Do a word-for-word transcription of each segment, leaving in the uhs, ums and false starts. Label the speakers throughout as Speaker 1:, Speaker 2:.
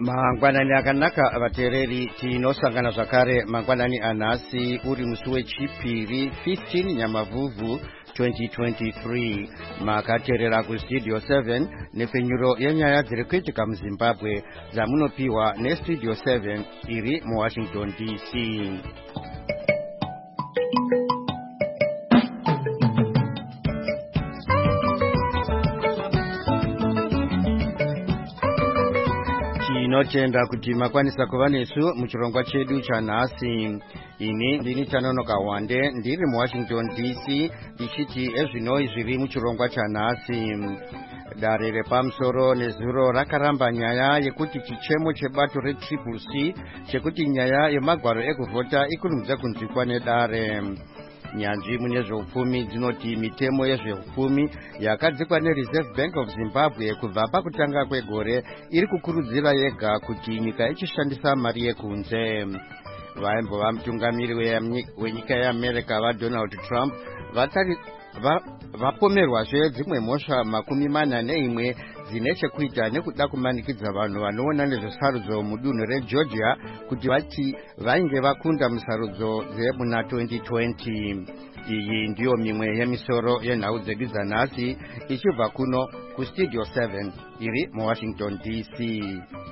Speaker 1: Mangwanani akanaka vateereri tinosangana zvakare mangwanani anhasi uri musi wechipiri fifteen Nyamavhuvhu twenty twenty-three makateerera kustudio seven nepfenyuro yenyaya dziri kuitika muZimbabwe dzamunopiwa nestudio seven iri muWashington D C. Tinotenda kuti makwanisa kuva nesu muchirongwa chedu chanhasi. Ini ndini Tanonoka Wande ndiri muWashington D C ndichiti ezvinoi zviri muchirongwa chanhasi. Dare repamusoro nezuro rakaramba nyaya yekuti chichemo chebato retriple C chekuti nyaya yemagwaro ekuvhota ikurumidza kunzwikwa nedare. Nyanzvi mune zveupfumi dzinoti mitemo yezveupfumi yakadzikwa neReserve Bank of Zimbabwe kubva pakutanga kwegore iri kukurudzira yega kuti nyika ichishandisa mari yekunze. Vaimbova mutungamiri wenyika yeAmerica vaDonald Trump vatari vapomerwazve dzimwe mhosva makumi mana neimwe dzine chekuita nekuda kumanikidza vanhu vanoona nezvesarudzo mudunhu reGeorgia kuti vati vainge vakunda musarudzo dzemuna twenty twenty. Iyi ndiyo mimwe yemisoro yenhau dzedu dzanhasi ichibva kuno kustudio seven iri muWashington D C.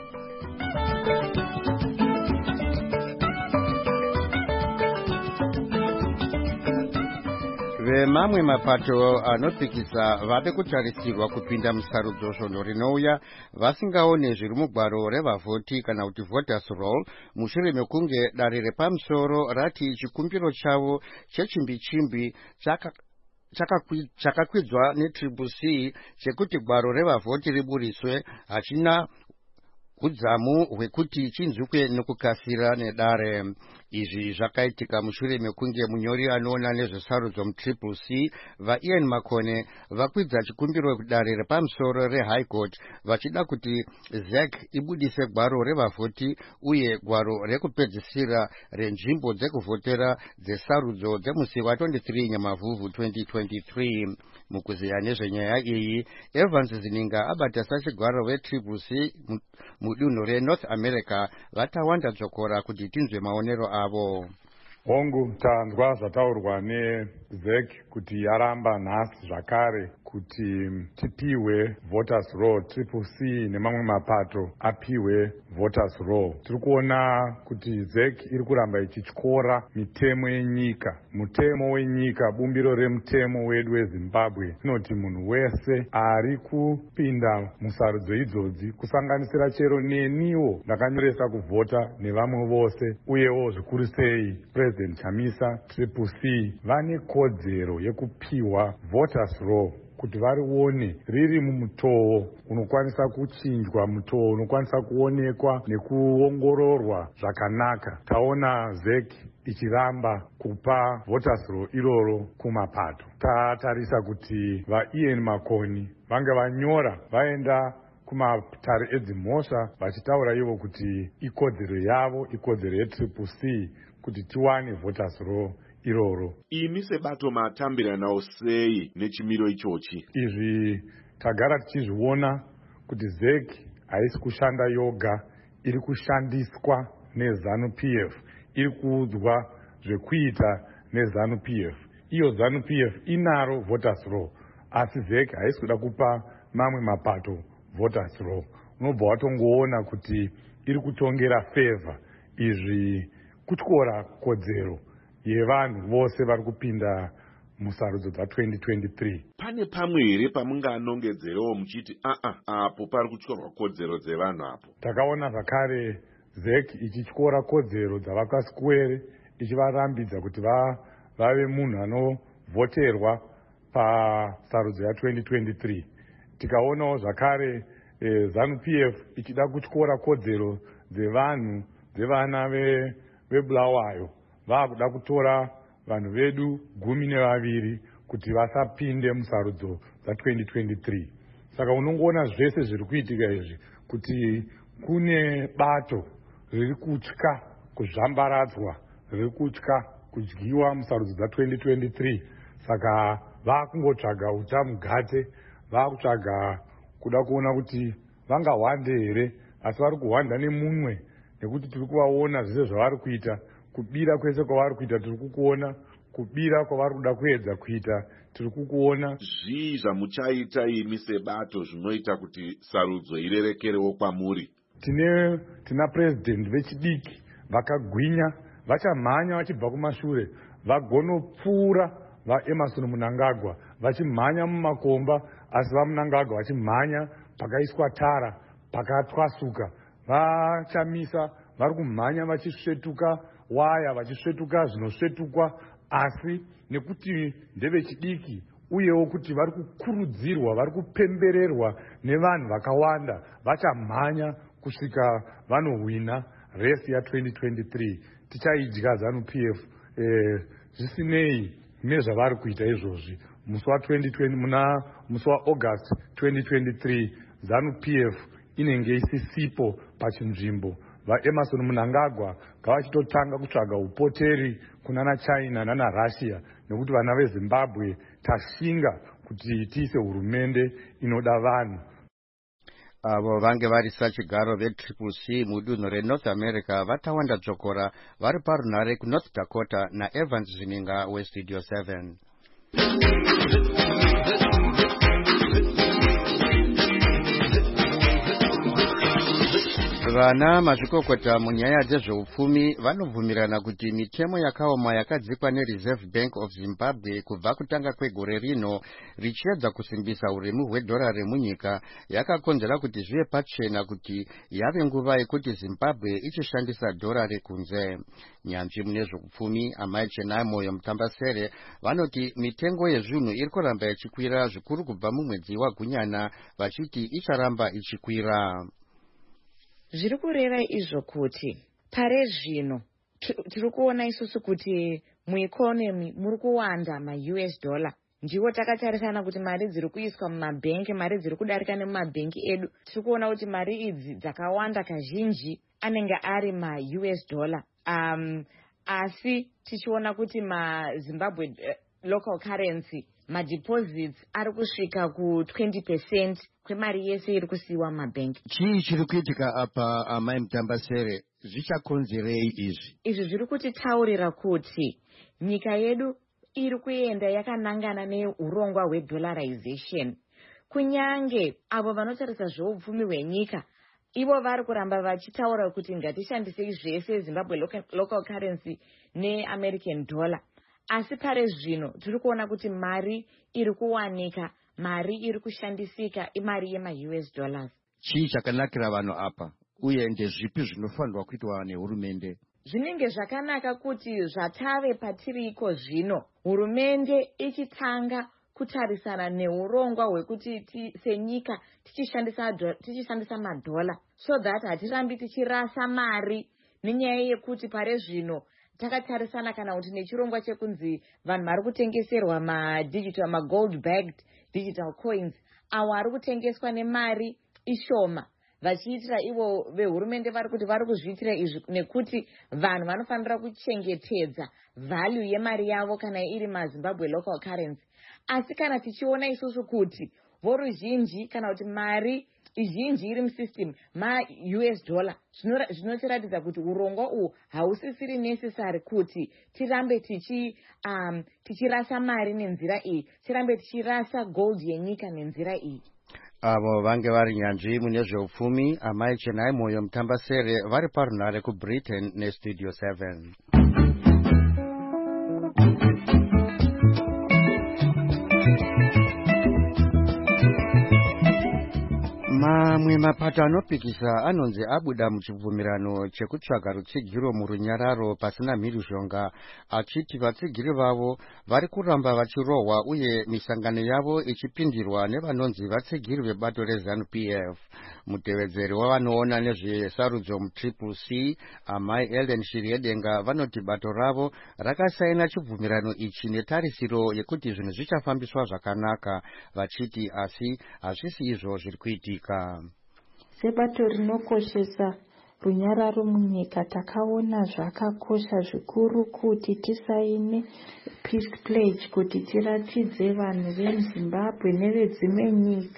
Speaker 1: Vemamwe mapato anopikisa vave kutarisirwa kupinda musarudzo svondo rinouya vasingaone zviri mugwaro revavhoti kana kuti voters roll mushure mekunge dare repamusoro rati chikumbiro chavo chechimbi-chimbi chaka chakakwidzwa netriple C chekuti gwaro revavhoti riburiswe hachina hudzamu hwekuti chinzwikwe nekukasira nedare. Izvi zvakaitika mushure mekunge munyori anoona nezvesarudzo mutriple C vaIan Makone vakwidza chikumbiro kudare repamusoro reHigh Court vachida kuti Z E C ibudise gwaro revavhoti uye gwaro rekupedzisira renzvimbo dzekuvhotera dzesarudzo dzemusi wa twenty-three Nyamavhuvhu twenty twenty-three. Mukuziya nezvenyaya iyi, Evans Zininga abata sachigwaro vetriple C mudunhu reNorth America vatawanda dzokora kuti tinzwe maonero avo.
Speaker 2: Hongu tanzwa zvataurwa neZ E C kuti yaramba nhasi zvakare kuti tipiwe voters roll triple C nemamwe mapato apiwe voters roll. Tiri kuona kuti Z E C iri kuramba ichityora mitemo yenyika. Mutemo wenyika, bumbiro remutemo wedu weZimbabwe inoti munhu wese ari kupinda musarudzo idzodzi kusanganisira chero neniwo ndakanyoresa kuvhota nevamwe vose uyewo zvikuru sei President Chamisa triple C vane kodzero yekupiwa voters roll kuti varione riri mumutoo unokwanisa kuchinjwa, mutoo unokwanisa kuonekwa nekuongororwa zvakanaka. Taona Z E C ichiramba kupa voters roll iroro kumapato. Tatarisa kuti vaIan Makoni vange vanyora vaenda kumatare edzimhosva vachitaura ivo kuti ikodzero yavo, ikodzero yetriple C kuti tiwane voters roll iroro.
Speaker 3: Imi sebato matambira nawo sei nechimiro ichochi?
Speaker 2: Izvi tagara tichizviona kuti Z E C haisi kushanda yoga, iri kushandiswa neZANU P F, iri kuudzwa zvekuita neZANU P F. Iyo ZANU P F inaro voters roll, asi Z E C haisi kuda kupa mamwe mapato voters roll. Unobva watongoona kuti iri kutongera favor. Izvi kutyora kodzero yevanhu vose vari kupinda musarudzo dza twenty twenty-three.
Speaker 3: Pane pamwe here pamunganongedzerewo muchiti aa apo pari kutyorwa kodzero dzevanhu apo?
Speaker 2: Takaona zvakare Z E C ichityora kodzero dzavakaswere ichivarambidza kuti va vave munhu anovhoterwa pasarudzo ya twenty twenty-three. Tikaonawo zvakare eh, ZANU P F ichida kutyora kodzero dzevanhu dzevana ve veBulawayo vakuda kutora vanhu vedu gumi nevaviri kuti vasapinde musarudzo dza twenty twenty-three. Saka unongoona zvese zviri kuitika izvi kuti kune bato riri kutya kuzvambaradzwa, riri kutya kudyiwa musarudzo dza twenty twenty-three. Saka vakungotsvaga utamugate, vakutsvaga kuda kuona kuti vangawande here asi vari kuhwanda nemunwe nekuti tiri kuvaona zvese zvavari kuita. Kubira kwese kwavari kuita tiri kukuona, kubira kwavari kuda kuedza kuita tiri kukuona.
Speaker 3: Zvii zvamuchaita imi sebato zvinoita kuti sarudzo irerekerewo kwamuri?
Speaker 2: Tine tina president vechidiki vakagwinya, vachamhanya vachibva kumashure, vagonopfuura vaEmerson Mnangagwa vachimhanya mumakomba, asi vaMnangagwa vachimhanya pakaiswa tara pakatwasuka. Vachamisa vari kumhanya vachisvetuka waya, vachisvetuka zvinosvetukwa, asi nekuti ndevechidiki uyewo kuti vari kukurudzirwa, vari kupembererwa nevanhu vakawanda, vachamhanya kusvika vanohwina resi ya twenty twenty-three. Tichaidya ZANU-P F eh, zvisinei nezvavari kuita izvozvi. Musi wa twenty twenty muna musi waAugust twenty twenty-three ZANU-P F inenge isisipo pachinzvimbo. VaEmerson Mnangagwa ngavachitotanga kutsvaga upoteri kunana China nana Russia, nekuti vana veZimbabwe tashinga kuti tiise hurumende inoda vanhu.
Speaker 1: Avo vange vari sachigaro vetriple C mudunhu reNorth America vatawanda dzokora vari parunhare kuNorth Dakota naEvans Zvininga weStudio seven. Vana mazvikokota munyaya dzezveupfumi vanobvumirana kuti mitemo yakaoma yakadzikwa neReserve Bank of Zimbabwe kubva kutanga kwegore rino richiedza kusimbisa uremu hwedhora remunyika yakakonzera kuti zvive pachena kuti yave nguva yekuti Zimbabwe ichishandisa dhora rekunze. Nyanzvi mune zveupfumi Amai Chenai Moyo Mutambasere vanoti mitengo yezvinhu iri kuramba ichikwira zvikuru kubva mumwedzi waGunyana, vachiti icharamba ichikwira.
Speaker 4: Zviri kureva izvo kuti pare zvino tiri kuona isusu kuti muekonomi muri kuwanda ma-U S dollar. Ndiwo takatarisana kuti mari dziri kuiswa mumabhengi, mari dziri kudarika nemumabhengi edu. Tiri kuona kuti mari idzi dzakawanda kazhinji anenge ari ma-U S dollar. Um, asi tichiona kuti ma-Zimbabwe uh, local currency, ma-deposits ari kusvika ku twenty percent kwemari yese iri kusiiwa mumabhengi.
Speaker 1: Chii chiri kuitika apa Amai Mutambasere? Zvichakonzerei izvi?
Speaker 4: Izvi zviri kutitaurira kuti nyika yedu iri kuenda yakanangana neurongwa hwedollarization. Kunyange avo vanotarisa zveupfumi hwenyika ivo vari kuramba vachitaura kuti ngatishandisei zvese Zimbabwe local, local currency neAmerican dollar. Asi pare zvino tiri kuona kuti mari iri kuwanika, mari iri kushandisika imari yema-U S dollars.
Speaker 1: Chii chakanakira vanhu apa uye ndezvipi zvinofanirwa kuitwa nehurumende?
Speaker 4: Zvinenge zvakanaka kuti zvatave patiriko zvino hurumende ichitanga kutarisana neurongwa hwekuti ti, senyika tichishandisa tichishandisa madhola, so that hatirambi tichirasa mari nenyaya yekuti pare zvino takatarisana kana kuti nechirongwa chekunzi vanhu vari kutengeserwa ma-digital, ma-gold bagged digital coins, awo ari kutengeswa nemari ishoma, vachiitira ivo vehurumende vari kuti vari kuzviitira izvi nekuti vanhu vanofanira kuchengetedza value yemari yavo kana iri maZimbabwe local currency. Asi kana tichiona isusu kuti voruzhinji kana kuti mari izhinji iri musystem ma-U S dollar, zvinotiratidza kuti urongwa uhu hausisiri necessary kuti tirambe tichi um, tichirasa mari nenzira iyi, tirambe tichirasa gold yenyika nenzira iyi.
Speaker 1: Avo vange vari nyanzvi mune zveupfumi Amai Chenai Moyo Mutambasere vari parunhare kuBritain neStudio seven. Mamwe mapato anopikisa anonzi abuda muchibvumirano chekutsvaga rutsigiro murunyararo pasina mhirizhonga, achiti vatsigiri vavo vari kuramba vachirohwa uye misangano yavo ichipindirwa nevanonzi vatsigiri vebato reZANU-P F. Mutevedzeri wavanoona nezvesarudzo mutriple C Amai Ellen Shiriedenga vanoti bato ravo rakasaina chibvumirano ichi netarisiro yekuti zvinhu zvichafambiswa zvakanaka, vachiti asi hazvisi izvo zviri kuitika.
Speaker 5: Sebato rinokoshesa runyararo munyika takaona zvakakosha zvikuru kuti tisaine peace pledge, kuti tiratidze vanhu veZimbabwe nevedzimwe nyika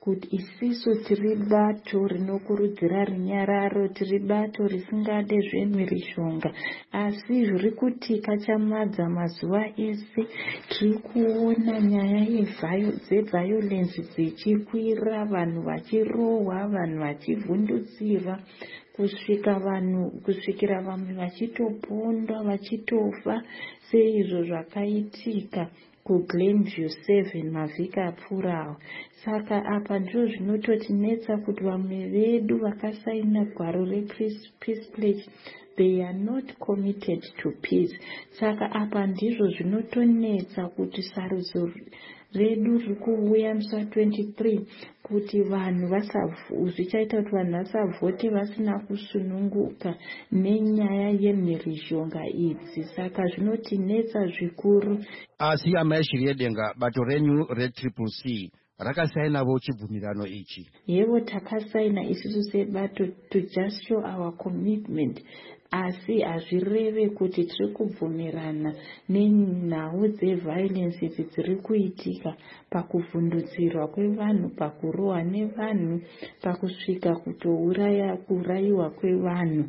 Speaker 5: kuti isisu tiri bato rinokurudzira runyararo, tiri bato risingade zvemhirizhonga, asi zviri kuitika chamadza mazuva ese tiri kuona nyaya dzevhayolence dzichikwira, vanhu vachirohwa, vanhu vachivhundutsirwa, kusvika vanhu kusvikira vamwe vachitopondwa vachitofa seizvo zvakaitika kuGlenview seven mavhiki apfuurawo. Saka apa ndizvo zvinototinetsa kuti vamwe vedu vakasaina gwaro repeace pledge, they are not committed to peace. Saka apa ndizvo zvinotonetsa kuti sarudzo redu riri kuuya musi wa23 kuti vanhu zvichaita kuti vanhu vasavhote vasina kusununguka nenyaya yemhirizhonga idzi. Saka zvinotinetsa zvikuru.
Speaker 1: Asi amai Shiryedenga, bato renyu retriple C rakasainavo chibvumirano ichi?
Speaker 5: Yevo takasaina isusu sebato to just show our commitment, asi hazvireve kuti tiri kubvumirana nenhau dzeviolence idzi dziri kuitika pakuvhundutsirwa kwevanhu, pakurohwa nevanhu, pakusvika kutouraya kuurayiwa kwevanhu,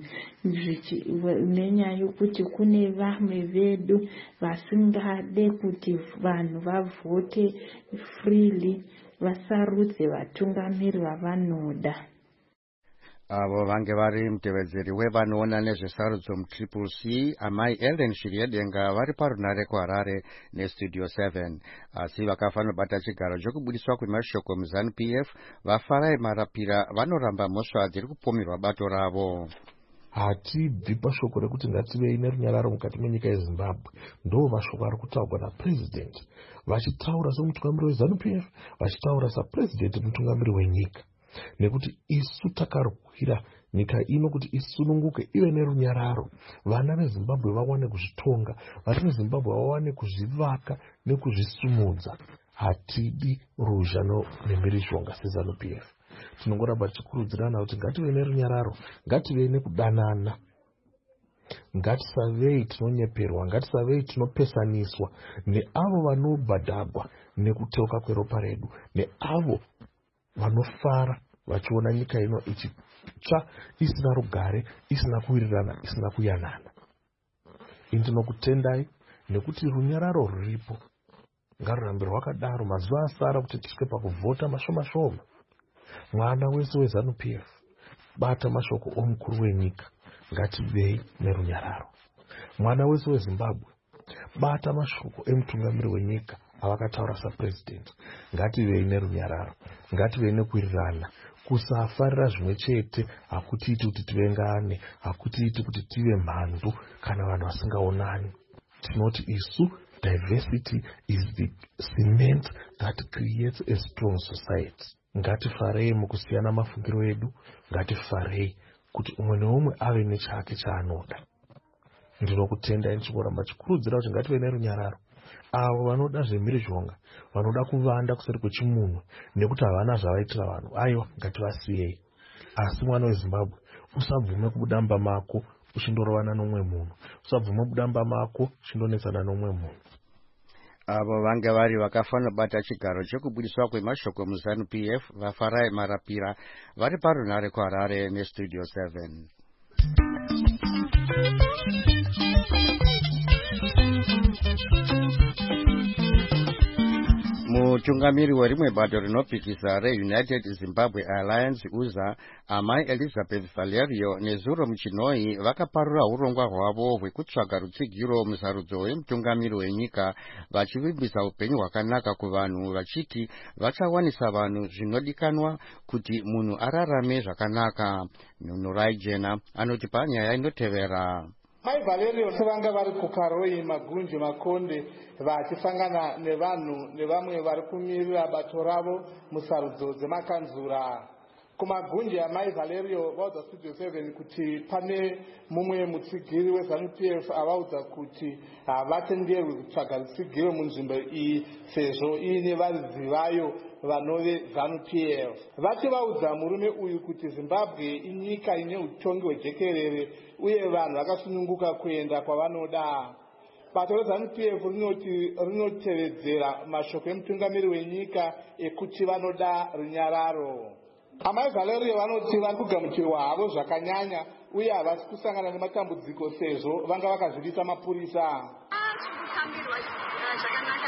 Speaker 5: nenyaya yokuti kune vamwe vedu vasingade kuti vanhu vavhote freely, vasarudze vatungamiri vavanoda.
Speaker 1: Avo vange vari mutevedzeri wevanoona nezvesarudzo mutriple C, amai Ellen Shiryedenga, vari parunare kuHarare nestudio seven. Asi vakafanira bata chigaro chokubudiswa kwemashoko muZANU P F, vaFarai Marapira vanoramba mhosva dziri kupomerwa bato ravo.
Speaker 6: Hatibvi pashoko rekuti ngativei nerunyararo mukati menyika yeZimbabwe. Ndo mashoko ari kutaurwa naPresident, vachitaura somutungamiri weZANU P F, vachitaura saPresident mutungamiri wenyika. Nekuti isu takarwira nyika ino kuti isununguke ive nerunyararo, vana veZimbabwe vawane kuzvitonga, vari veZimbabwe vawane kuzvivaka nekuzvisumudza. Hatidi ruzha nemhirizhonga seZANU P F. Tinongoramba tichikurudzirana kuti ngative nerunyararo, ngative nekudanana, ngatisavei tinonyeperwa, ngatisavei tinopesaniswa neavo vanobhadhagwa nekuteuka kweropa redu, neavo vanofara vachiona nyika ino ichitsva isina rugare, isina kuwirirana, isina kuyanana. Ndinokutendai nekuti runyararo ruripo ngarurambe rwakadaro mazuva asara kuti tisvike pakuvhota mashoma shoma. Mwana wese weZANU P F, bata mashoko omukuru wenyika, ngativei nerunyararo. Mwana wese weZimbabwe, bata mashoko emutungamiri wenyika avakataura saPresident, ngativei nerunyararo, ngativei nekuwirirana, kusafarira zvimwe chete, hakutiiti kuti tivengane, hakutiiti kuti tive mhandu kana vanhu vasingaonani. Tinoti isu diversity is the cement that creates a strong society. Ngatifarei mukusiyana mafungiro edu, ngatifarei kuti umwe neumwe ave nechake chaanoda. Ndinokutendai ndichingoramba chikurudzira kuti ngative nerunyararo. Avo vanoda zvemhirizhonga, vanoda kuvanda kuseri kwechimunhu nekuti havana zvavaitira vanhu, aiwa ngativasiyei. Asi mwana weZimbabwe, usabvume kubudamba mako uchindorovana nomwe munhu, usabvume kubudamba mako uchindonetsana nomwe munhu.
Speaker 1: Avo vange vari vakafanira bata chigaro chokubudiswa kwemashoko muZANU P F, vaFarai Marapira, vari parunare kuHarare nestudio seven. Mutungamiri werimwe bato rinopikisa reUnited Zimbabwe Alliance U Z A, amai Elizabeth Valerio nezuro Muchinoi vakaparura urongwa hwavo hwekutsvaga rutsigiro musarudzo wemutungamiri wenyika, vachivimbisa upenyu hwakanaka kuvanhu, vachiti vachawanisa vanhu zvinodikanwa kuti munhu ararame zvakanaka. Nunurai Jena anoti panyaya inotevera.
Speaker 7: Mai Valerio vanga vari kuKaroi Magunji Makonde vachisangana nevanhu nevamwe vari kumirira bato ravo musarudzo dzemakanzura. Kumagunji amai Valerio vaudza studio seven kuti pane mumwe mutsigiri weZANU P F avaudza kuti havatenderwi kutsvaga rutsigiro munzvimbo iyi sezvo iine varidzi vayo vanove ZANU P F. Vati vaudza murume uyu kuti Zimbabwe inyika ine utongi hwejekerere uye vanhu vakasununguka kuenda kwavanoda. bato reZANU P F rinoti rinotevedzera mashoko emutungamiri wenyika ekuti vanoda runyararo. Amai Valerio vanoti vari kugamuchirwa havo zvakanyanya uye havasi kusangana nematambudziko sezvo vanga vakazivisa mapurisa.
Speaker 8: Kutambirwa zvakanaka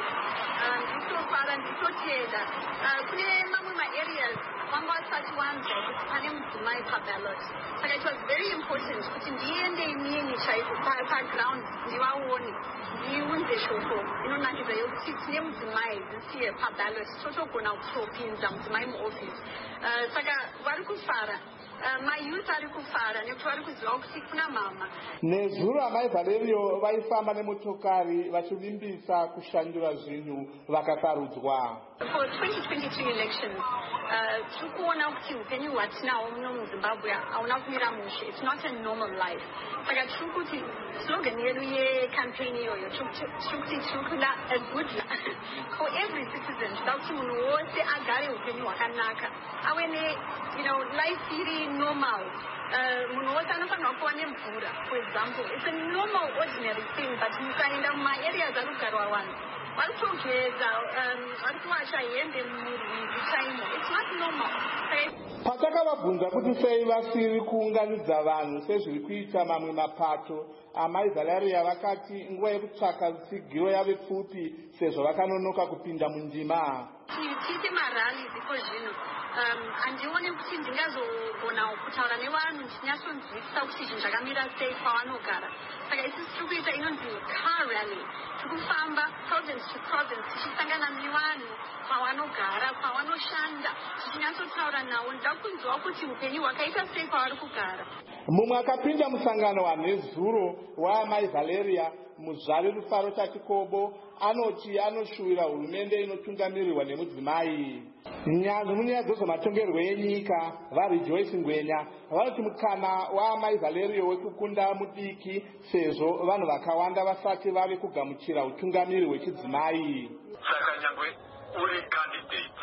Speaker 8: sei nditofara nditotenda kune mamwe maareas vanga vasati wanzwa kuti pane mudzimai paballot, saka it was very important kuti ndiende inini chaiko paground ndivaone ndiunze shoko inonakidza yokuti tine mudzimai zisiye paballot totogona kutopinza mudzimai muoffice. Saka vari kufara mayouth ari kufara nekuti vari kuziva kuti kuna mama.
Speaker 7: Nezuro amai Valerio vaifamba nemotokari vachivimbisa kushandura zvinhu vakasarudzwa.
Speaker 8: For twenty twenty-three elections, tiri kuona kuti upenyu hwatinahwo muno muZimbabwe hauna kumira mushe. It's not a normal life. Saka tiri kuti slogan yedu yecampaign iyoyo tiri kuti tiri kuda a good life for every citizen. Tinoda kuti munhu wose agare upenyu hwakanaka, ave ne you know life iri normal. Munhu wose anofanirwa kuva nemvura, for example. It's a normal ordinary thing, but mukaenda mumaareas ari kugarwa vanhu vari kutogeza vari kuwacha hembe murwizi chaimo. It's not normal.
Speaker 7: Patakavabvunza kuti sei vasiri kuunganidza vanhu sezviri kuita mamwe mapato, amai Valeria vakati nguva yekutsvaka tsigiro yave pfupi sezvo vakanonoka kupinda mundima.
Speaker 8: Tiite marali ziko zvino handione kuti ndingazogona kutaura nevanhu ndinyatsonzwisisa kuti zvinhu zvakamira sei kwavanogara. Saka isusu tiri kuita inonzi car rally, tiri kufamba province to province tichisangana nevanhu pavanogara pavanoshanda tichinyatsotaura navo. Ndida kunzwa kuti upenyu hwakaita sei kwavari kugara.
Speaker 7: Mumwe akapinda musangano wanezuro waamai Valeria, muzvari Rufaro Tatikobo, anoti anoshuwira hurumende inotungamirirwa nemudzimai. Nyanzvi munyaya dzezvematongerwo enyika vaRejoice Ngwenya vanoti mukana waamai Valerio wekukunda mudiki sezvo vanhu vakawanda vasati vave kugamuchira utungamiri hwechidzimai.
Speaker 9: Saka nyangwe uri candidate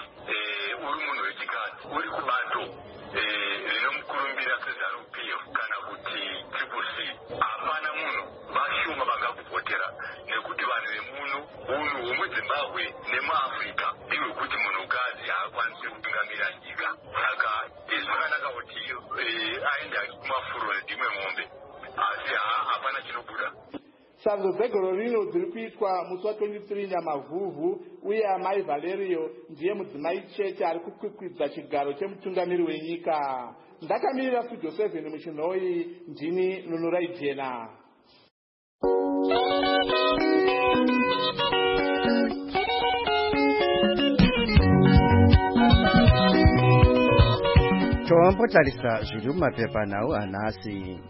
Speaker 9: uri munhu wechikadzi uri kubato rinomukurumbira seZANU P F kana kuti triple C, hapana munhu vashuma vangakuvhotera nekuti vanhu vemuno unhu hwemuZimbabwe nemuAfrica ndihwe kuti munhukadzi haakwanisi kutungamira nyika. Saka zvakanaka kuti aende kumafuro nedimwe mombe, asi hapana chinobuda.
Speaker 7: Sarudzo dzegore rino dziri kuitwa musi wa-twenty-three Nyamavhuvhu uye amai Valerio ndiye mudzimai chete ari kukwikwidza chigaro chemutungamiri wenyika. Ndakamirira studio seven muchinhoi, ndini Nunurai Jena.
Speaker 1: Tombotarisa zviri mumapepa nhau anhasi.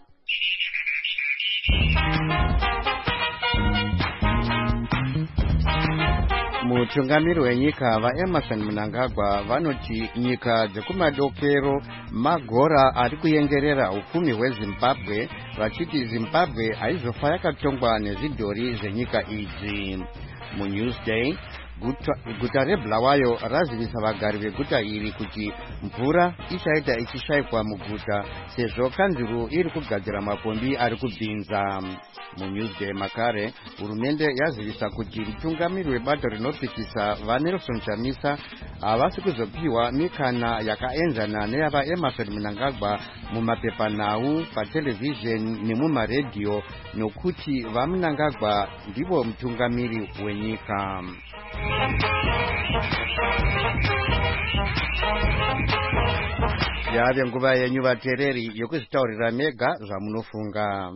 Speaker 1: Mutungamiri wenyika vaEmerson Mnangagwa vanoti nyika dzekumadokero magora ari kuyengerera upfumi hweZimbabwe, vachiti Zimbabwe haizofa yakatongwa nezvidhori zvenyika idzi. MuNewsday guta, guta reBulawayo razivisa vagari veguta iri kuti mvura ichaita ichishayikwa muguta sezvo kanzuru iri kugadzira mapombi ari kubvinza. MuNewsday makare hurumende yazivisa kuti mutungamiri webato rinopikisa vaNelson Chamisa havasi kuzopiwa mikana yakaenzana neyavaEmerson Mnangagwa mumapepanhau, patelevhizheni nemumaredhiyo nokuti vaMnangagwa ndivo mutungamiri wenyika. Yave nguva yenyu vateereri yokuzvitaurira mega zvamunofunga.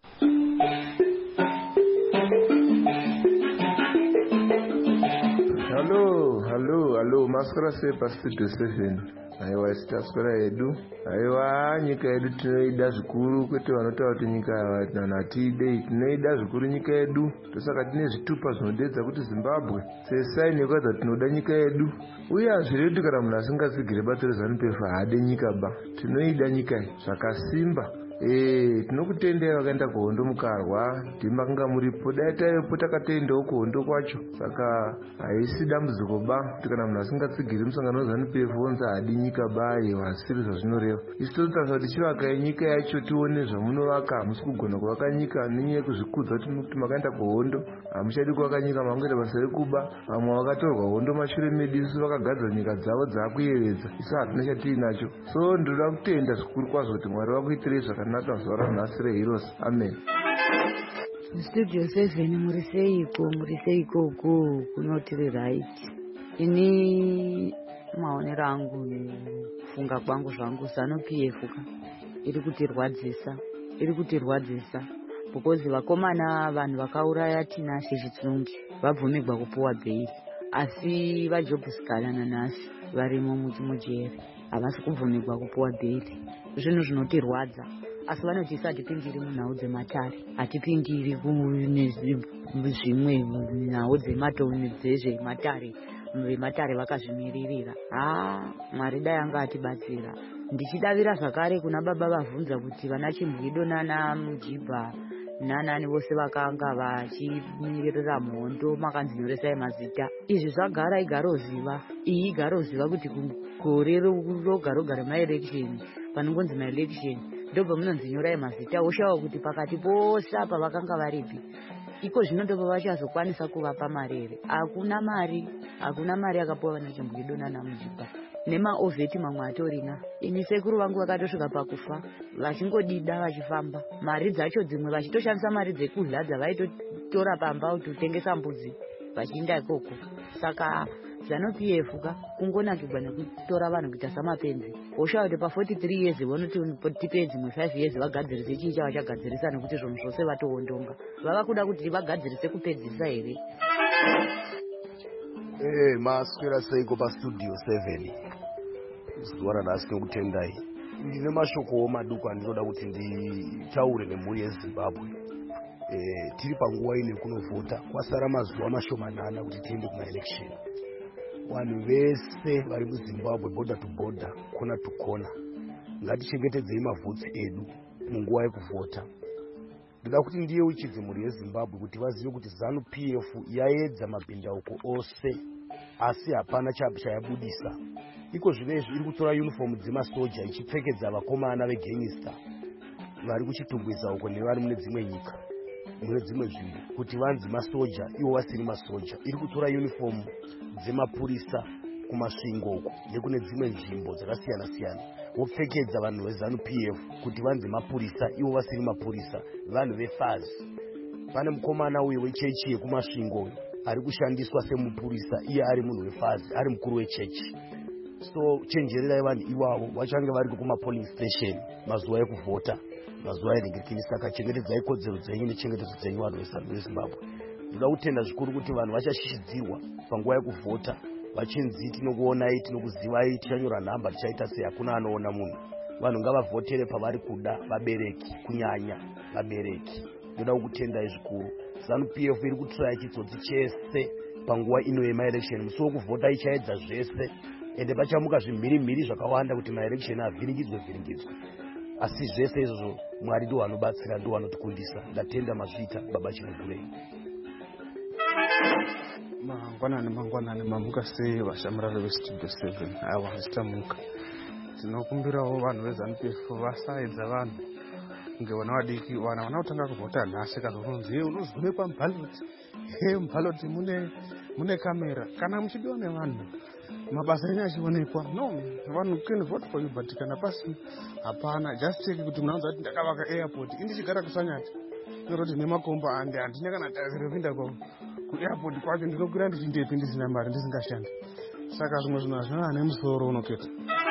Speaker 10: Hello, hello, hello, maswera sei pastudio seven. Aiwa sitaswera yedu. Aiwa nyika yedu tinoida zvikuru, kwete vanotaura kuti nyika hatiidei. Tinoida zvikuru nyika yedu. Tosaka tine zvitupa zvinodedza kuti Zimbabwe sesaini yekudza tinoda nyika yedu. Uye hazvirevi kuti kana munhu asingazvigire bato reZANU P F haade nyika ba. Tinoida nyika iyi zvakasimba. Eh, tinokutendera wakaenda kuhondo mukarwa, timakanga muripo, dai taipo takatoendawo kuhondo kwacho. Saka haisi dambudziko ba kuti kana munhu asingatsigiri musangano weZANU-P F onzi hadi nyika baye vasiri zvazvinoreva. Isu totarisira kuti chivaka nyika yacho tione zvamunovaka, hamusi kugona kuvaka nyika nenyaya yekuzvikudza kuti makaenda kuhondo, hamuchadi kuvaka nyika, makungoita basa rekuba. Vamwe vakatorwa hondo mashure medu, isu vakagadzira nyika dzavo dzakuyevedza, isu hatina chatiinacho. So ndoda kutenda zvikuru kwazvo kuti Mwari vakuitirei zvakanaka zuva ranhasi reHeroes. Amen.
Speaker 11: Studio seven muri seiko muri seiko ku kunotiri right. Ini maonero angu kufunga kwangu zvangu ZANU-P F ka iri kutirwadzisa iri kutirwadzisa because vakomana vanhu vakauraya Tinashe Chitsungi vabvumirwa kupuwa bhail, asi vajobhusikana nanhasi varimo mujere havasi kubvumirwa kupuwa bhail. Zvinhu zvinotirwadza, asi vanoti isu hatipindiri munhau dzematare, hatipindiri kune zvimwe nhau dzematoni dzezvematare, vematare vakazvimiririra. Ha, Mwari dai anga atibatsira. Ndichidavira zvakare kuna baba vabvunza kuti vana Chimbwido nana Mujibha nanani vose vakanga vachimirira muhondo makanzinyoresai mazita. Izvi zvagara igaroziva, iyi igaroziva kuti gore roga roga remaelection, panongonzi maelection, ndobva munonzinyorai mazita, oshawa kuti pakati pose apa vakanga varipi. Iko zvino ndobva vachazokwanisa kuvapa mari here? Hakuna mari, hakuna mari akapuwa vana Chimbwido nana Mujibha. Nemaovheti mamwe atorina. Ini sekuru vangu vakatosvika pakufa vachingodida vachifamba, mari dzacho dzimwe vachitoshandisa mari dzekudya dzavaitotora pamba kutotengesa mbudzi vachienda ikoko. Saka ZANU-P F ka kungonakirwa nekutora vanhu kuita samapenzi. Oshawa kuti pa forty-three years vanoti tipe dzimwe five years vagadzirise chii chavachagadzirisa, nekuti zvinhu zvose vatoondonga. Vava kuda kuti vagadzirise kupedzisa here?
Speaker 12: Eh, maswera seiko pa Studio seven. Zuva ranhasi tinokutendai. Ndine mashoko maduku andinoda kuti nditaure nemhuri yeZimbabwe. Eh, tiri panguva ine kunovhota, kwasara mazuva mashomanana kuti tiende kumaelection. Vanhu vese vari muZimbabwe, border to border, corner to corner, ngatichengetedzei mavhutsi edu munguva yekuvhota. Ndoda kuti ndiyeuchidze mhuri yeZimbabwe kuti vazive kuti ZANU-P F yaedza mabhindauko ose, asi hapana chayabudisa. Iko zvinezvi iri kutora uniform dzemasoja ichipfekedza vakomana vegangster vari kuchitungwiza uko nevari mune dzimwe nyika, mune dzimwe nzvimbo, kuti vanzi masoja ivo vasiri masoja. Iri kutora uniform dzemapurisa kumasvingo uko nekune dzimwe nzvimbo dzakasiyana siyana, vopfekedza vanhu veZANU-P F kuti vanzi mapurisa ivo vasiri mapurisa, vanhu vefazi. Pane mukomana uyu wechechi yekumasvingo ari kushandiswa semupurisa, iye ari munhu wefazi, ari mukuru wechechi. So chenjererai vanhu ivavo, vachange vari kuma-polling station mazuva ekuvhota, mazuva enhingirikini. Saka chengetedzai kodzero dzenyu nechengetedzo dzenyu vanhu veZimbabwe. Ndoda kutenda zvikuru kuti vanhu vachashishidzirwa panguva yekuvhota, vachinzi tinokuonai, tinokuzivai, tichanyora nhamba, tichaita sei, hakuna anoona munhu. Vanhu ngavavhotere pavari kuda, vabereki, kunyanya vabereki. Ndoda kukutendai zvikuru. ZANU-P F iri kutraya chitsotsi chese panguva ino yemaelection. Musi wekuvhota ichaedza zvese, ende pachamuka zvimhirimhiri zvakawanda kuti maelection avhiringidzwe vhiringidzwe. Asi zvese izvozvo Mwari ndiwo anobatsira, ndiwo anotikundisa. Ndatenda mazvita baba Chinogurei.
Speaker 13: Mangwanani mangwanani mamuka sei vashamurari veStudio seven. Aiwa zitamuka. Tinokumbirawo vanhu veZANU-P F vasaedza vanhu ngevana vadiki. Vana vana kutanga kuvhota nhasi kazonzi ye unozonekwa mubhaloti. He mubhaloti mune mune kamera. Kana muchidiwa nevanhu mabasa enyu achionekwa. No, vanhu can vote for you, but kana pasi hapana. Just check kuti munaanza kuti ndakavaka airport. Indichigara kusanyati. Ndoroti nemakomba ande handina kana tarisiro pinda kwa kuairport kwacho ndinokwira ndichindepi ndisina mari ndisingashandi. Saka zvimwe zvinhu hazvina nemusoro unoketa.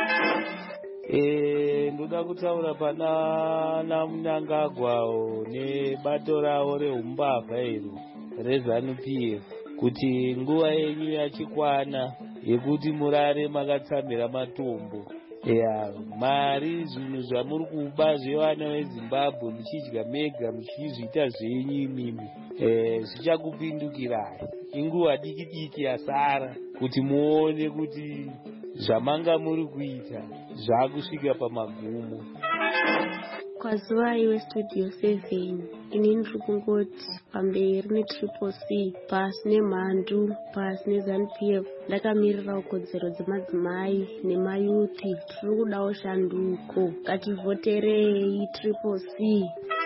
Speaker 14: Eh, ndoda kutaura pana naMnangagwa nebato ravo reumbavha iro reZANU-P F kuti nguva yenyu yachikwana yekuti murare makatsamira matombo. Ya, mari zvinhu zvamuri kuba zvevana veZimbabwe muchidya mega muchizviita zvenyu imimi, eh, zvichakupindukirai. Inguva diki diki yasara kuti muone kuti zvamanga muri kuita zvakusvika pamagumo.
Speaker 15: Kwazuva iwe Studio seven. Inini ndiri kungoti pamberi netriple C pasi nemhandu pasi neZANU P F ndakamirira kodzero dzemadzimai nemayuthi. Tiri kudawo shanduko. Ngativhoterei triple C.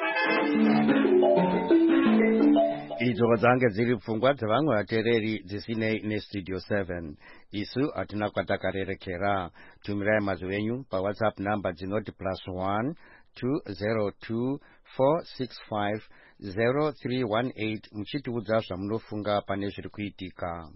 Speaker 1: Idzo dzange dziri pfungwa dzevamwe vateereri dzisinei neStudio seven. Isu hatina kwatakarerekera. Tumirai mazwi enyu paWhatsApp namba dzinoti plus one two zero two four six five zero three one eight muchitiudza zvamunofunga pane zviri kuitika.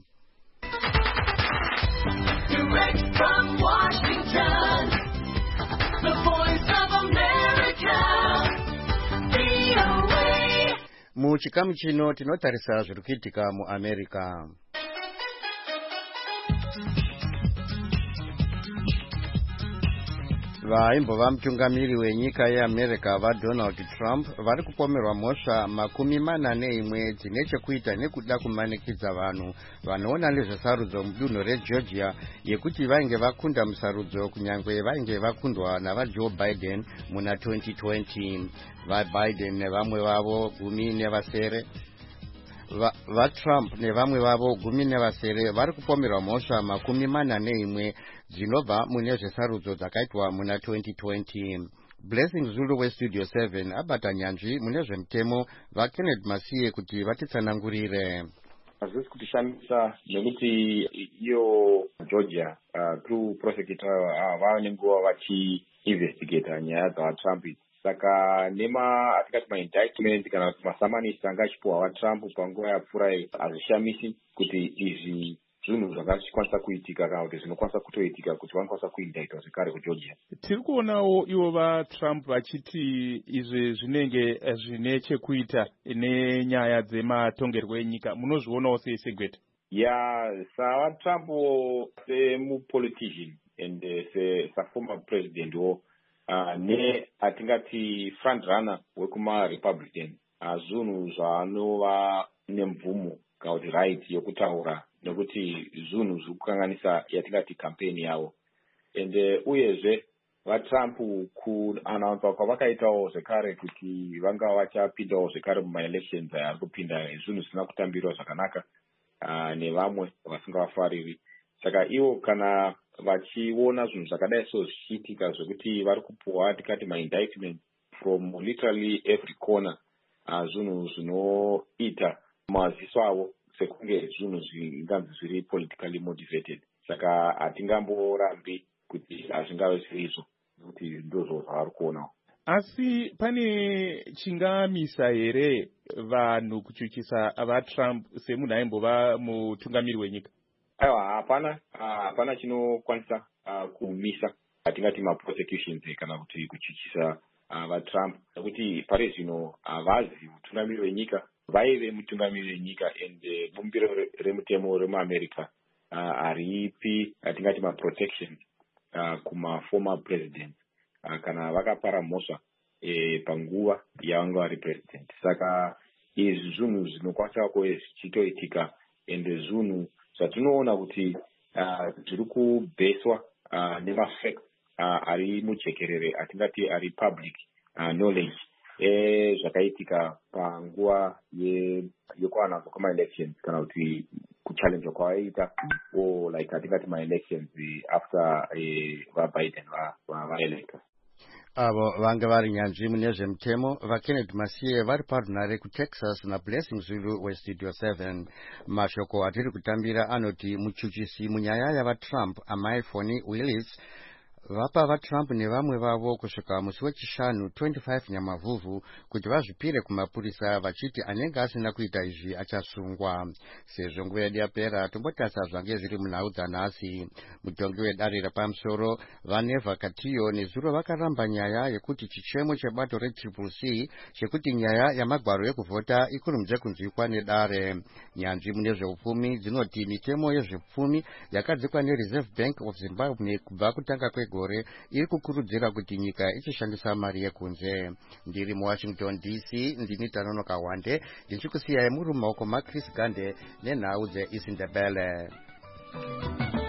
Speaker 16: Direct from Washington, the voice of America, V O A.
Speaker 1: Muchikamu chino tinotarisa zviri kuitika muAmerica. Vaimbova mutungamiri wenyika yeAmerica vaDonald Trump vari kupomerwa mhosva makumi mana neimwe dzine chekuita nekuda kumanikidza vanhu vanoona nezvesarudzo mudunhu reGeorgia yekuti vainge vakunda musarudzo kunyange vainge vakundwa navaJoe Biden muna twenty twenty. VaBiden nevamwe vavo gumi nevasere vaTrump nevamwe vavo gumi nevasere vari kupomerwa mhosva makumi mana neimwe dzinobva mune zvesarudzo dzakaitwa muna twenty twenty. Blessing Zulu weStudio seven abata nyanzvi mune zvemutemo vaKenneth Masiye kuti vatitsanangurire.
Speaker 17: Hazvisi kutishamisa nekuti iyo Georgia uh, through prosecutor uh, vava nenguva vachiinvestigata nyaya dzavaTrump. Saka nema atikati maindictment kana kuti masamanisi anga achipuwa vaTrump panguva yapfuura hazvishamisi kuti izvi zvinhu zvakakwanisa kuitika kana kuti zvinokwanisa kutoitika kuti vanokwanisa kuindictwa zvekare kuGeorgia.
Speaker 18: Tiri kuonawo ivo vaTrump vachiti izvi zvinenge zvine chekuita nenyaya dzematongerwo enyika. Munozvionawo sei segweta?
Speaker 17: Ya, savaTrump semupolitician and seformer president wo Uh, ne atingati front runner wekuma Republican zvinhu zvanova nemvumo kana kuti right yokutaura nekuti zvinhu zviri kukanganisa yatingati campaign yavo ende uyezve vaTrump kuanaunsa kwavakaitawo zvekare kuti vanga vachapindawo zvekare mumaelections ari kupinda zvinhu zvisina kutambirwa zvakanaka uh, nevamwe vasingavafariri. Saka ivo kana vachiona zvinhu zvakadai so zvichiitika zvekuti vari kupuwa tikati maindictment from literally every corner uh, zvinhu zvinoita maziso avo sekunge zvinhu zvinganzi zviri politically motivated. Saka hatingamborambi kuti hazvingave zvirizvo nekuti ndozvo zvavari kuonawo.
Speaker 18: Asi pane chingamisa here vanhu kuchuchisa vaTrump semunhu aimbova mutungamiri wenyika?
Speaker 17: Aiwa, hapana hapana chinokwanisa uh, kumisa atingati maprosecutions kana kuti kuchuchisa uh, vaTrump nekuti pari zvino havazi uh, mutungamiri wenyika, vaive mutungamiri wenyika ende bumbiro remutemo remuAmerica haripi uh, atingati maprotections uh, kumaformer president uh, kana vakapara mhosva eh, panguva yavanga vari president. Saka izvi zvinhu zvinokwanisa kuve zvichitoitika ende zvinhu zvatinoona kuti zviri uh, kubheswa uh, nemafacts uh, ari mujekerere atingati ari public uh, knowledge e zvakaitika panguva yekuanaunzwa kwamaelections kana kuti kuchallenge kwavaita o like atingati maelections after uh, vaBiden vaelecta.
Speaker 1: Avo vange vari nyanzvi mune zvemutemo vaKenneth Masiye vari parunare kuTexas naBlessing Zulu weStudio seven. Mashoko atiri kutambira anoti muchuchisi munyaya yavaTrump amai Foni Willis vapa vaTrump nevamwe vavo kusvika musi wechishanu twenty-five Nyamavhuvhu kuti vazvipire kumapurisa vachiti anenge asina kuita izvi achasungwa. Sezvo nguva yedu yapera tombotarisa zvange zviri munhau dzanhasi. Mutongi wedare repamusoro vaNeva Katiyo nezuro vakaramba nyaya yekuti chichemo chebato reTriple C chekuti nyaya yamagwaro ekuvhota ikurumidze kunzwikwa nedare. Nyanzvi mune zveupfumi dzinoti mitemo yezvepfumi yakadzikwa neReserve Bank of Zimbabwe kubva kutanga kwegore iri kukurudzira kuti nyika ichishandisa mari yekunze. Ndiri muWashington D C ndini Tanonoka Wande ndichikusiyai muri mumaoko maChris Gande nenhau dzeIsindebele.